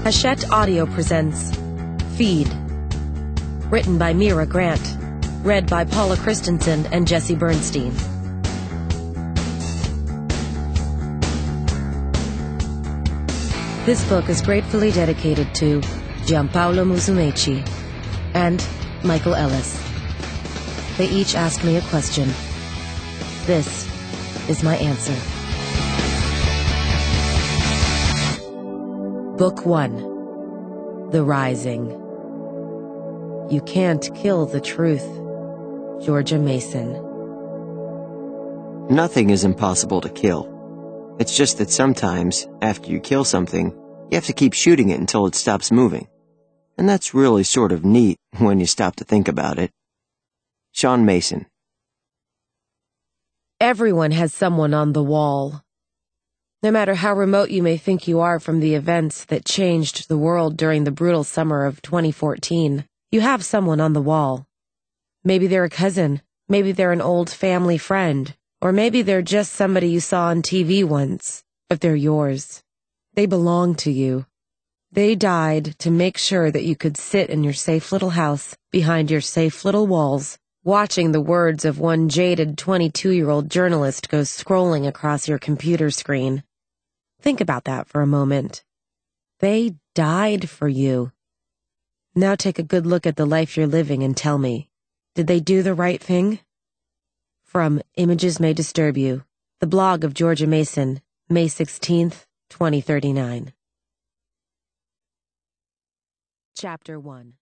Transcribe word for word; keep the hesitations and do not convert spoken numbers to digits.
Hachette Audio presents Feed. Written by Mira Grant. Read by Paula Christensen and Jesse Bernstein. This book is gratefully dedicated to Gianpaolo Musumeci and Michael Ellis. They each asked me a question. This is my answer. Book one. The Rising. You can't kill the truth. Georgia Mason. Nothing is impossible to kill. It's just that sometimes, after you kill something, you have to keep shooting it until it stops moving. And that's really sort of neat when you stop to think about it. Sean Mason. Everyone has someone on the wall. No matter how remote you may think you are from the events that changed the world during the brutal summer of twenty fourteen, you have someone on the wall. Maybe they're a cousin, maybe they're an old family friend, or maybe they're just somebody you saw on T V once, but they're yours. They belong to you. They died to make sure that you could sit in your safe little house behind your safe little walls, watching the words of one jaded twenty-two-year-old journalist go scrolling across your computer screen. Think about that for a moment. They died for you. Now take a good look at the life you're living and tell me, did they do the right thing? From Images May Disturb You, the blog of Georgia Mason, May sixteenth, twenty thirty-nine. Chapter one.